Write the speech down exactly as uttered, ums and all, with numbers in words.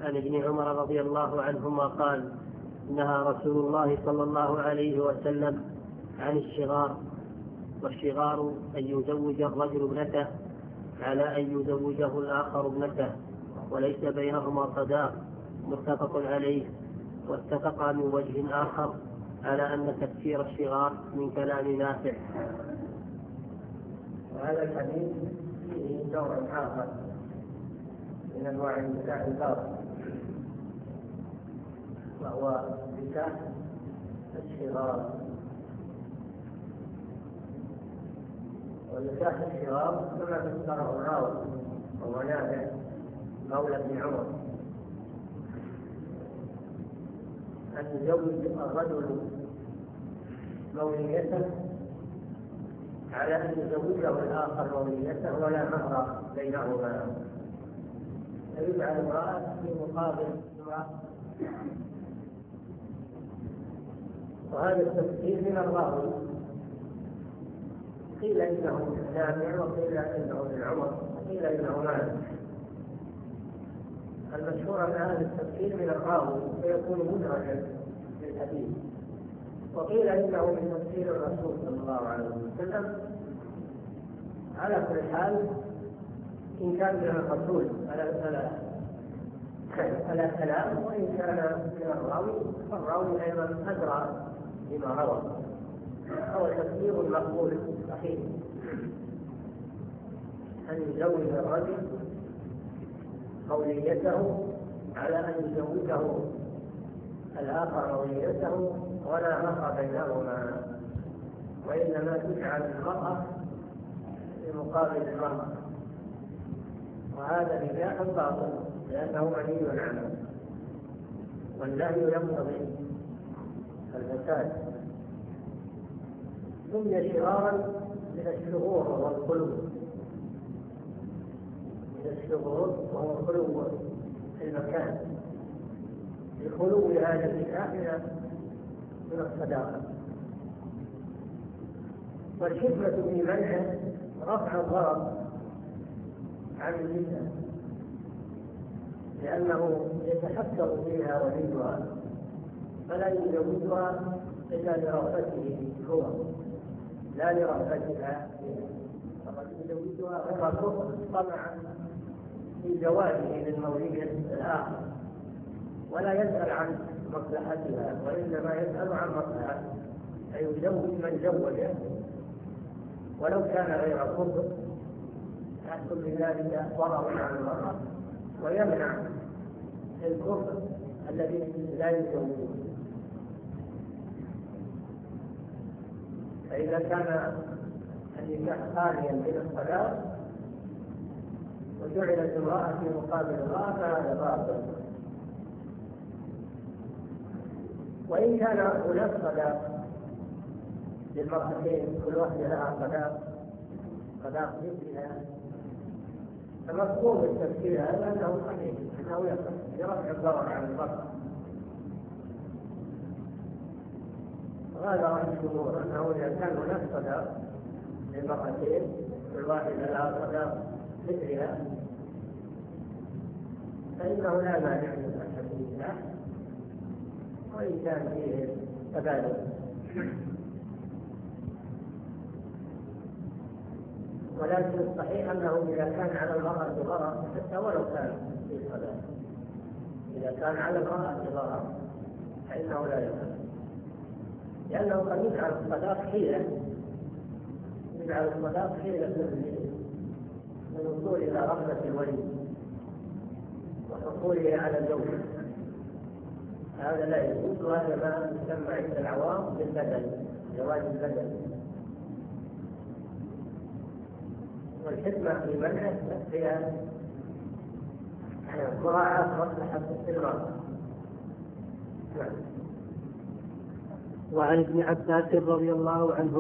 عن ابن عمر رضي الله عنهما قال: نهى رسول الله صلى الله عليه وسلم عن الشغار، والشغار أن يزوج الرجل ابنته على أن يزوجه الآخر ابنته وليس بينهما صداق، متفق عليه. واتفقا من وجه آخر على أن تفسير الشغار من كلام نافع. وهذا الحديث فيه نوع آخر من أنواع النكاح الباطل، وهو نكاح الشغار. ونكاح الشغار كما فسره الراوي وهو نافع مولى ابن عمر، أن يزوج الرجل موليته على أن يزوجه الآخر موليته ولا مهر بينهما، فيجعل امرأة في مقابل امرأة. وهذا التفسير من الراوي، قيل إنه نافع وقيل إنه ابن عمر وقيل إنه مالك. المشهور أن هذا التفسير من الراوي فيكون مدرجا في الحديث، وقيل إنه من تفسير الرسول صلى الله عليه وسلم. على كل حال إن كان من الرسول فلا كلام، وإن كان من الراوي فالراوي أيضا أدرى بما روى، هو تفسير مقبول صحيح. أن يزوج الرجل موليته على أن يزوجه الآخر موليته ولا مهر بينهما، وإنما تجعل المرأة في مقابل المرأة، وهذا نكاح باطل لأنه منهي عنه، والنهي يقتضي الفساد. سمي شغارا من الشغور والخلو، من الشغور وهو الخلو في المكان، لخلو هذا النكاح من الصداقة. والحكمة في منعه رفع الضرر عن النساء، لأنه يتحكم فيها وليها فلا يزوجها إلا لرغبته هو لا لرغبتها فيها، فقد يزوجها غير طمعا في زواجه من مولية الآخر، ولا يسأل عن مصلحتها وإنما يسأل عن مصلحته، أي يزوج من زوجه ولو كان غير كفر، يحصل بذلك ضرر على المرأة ويمنع الكفر الذي لا يزوجه. فإذا كان النكاح خاليا من الصلاة وجعلت امرأة في مقابل امرأة فهذا باطل. وإن كان هناك صداق للمرأتين كل واحدة لها صداق صداق مثلها، فمفهوم التفسير هذا أنه صحيح، أنه يصح لرفع الضرر عن المرأة. وهذا رأي الجمهور أنه إذا كان هناك صداق للمرأتين كل واحدة لها صداق مثلها فإنه لا مانع من صحة النكاح، وإن كان فيه تبادل. ولكن الصحيح أنه إذا كان على المرأة ضرر حتى ولو كان في صلاة، إذا كان على المرأة ضرر فإنه لا يفعل، لأنه قد يجعل الصلاة حيلة يجعل الصلاة حيلة من الوصول إلى رغبة الولي وحصوله على الزوج، هذا لا يجوز، وهذا ما يسمى عند العوام بالبدل، زواج البدل. والحكمة في منعه هي مراعاة مصلحة المرأة. وعن ابن عباس رضي الله عنه